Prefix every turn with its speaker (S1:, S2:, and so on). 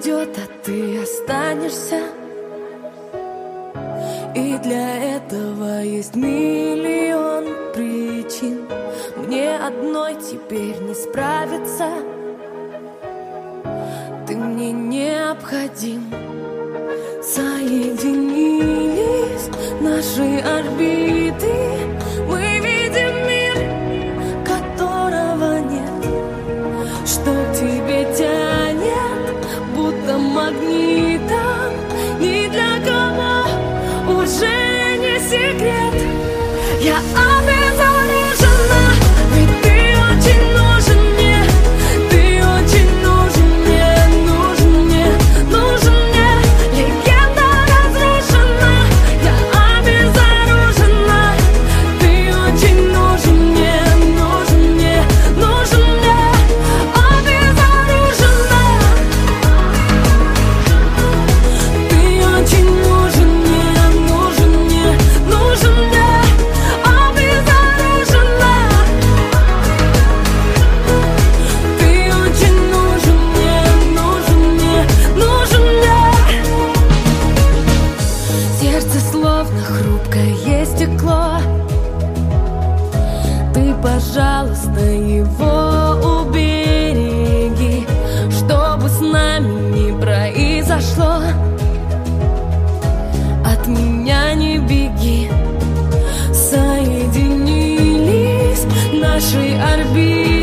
S1: уйдет, а ты останешься. И для этого есть миллион причин. Мне одной теперь не справиться. Ты мне необходим. Соединились наши орбиты. Мы видим мир, которого нет. Что к тебе тянет, будто магнитом. Ни для кого уже не секрет. Я обезоружена, ведь ты очень нужен мне. Ты очень нужен мне, нужен мне, нужен мне. Легенда разрушена, я обезоружена. Ты очень нужен мне, нужен мне, нужен мне. Обезоружена. Ты очень нужен мне, нужен мне, нужен мне. Обезоружена. Ты очень нужен мне, нужен мне, нужен мне. Сердце словно хрупкое стекло. Ты, пожалуйста, его убереги, чтобы с нами не произошло. От меня не беги. Соединились наши орбиты.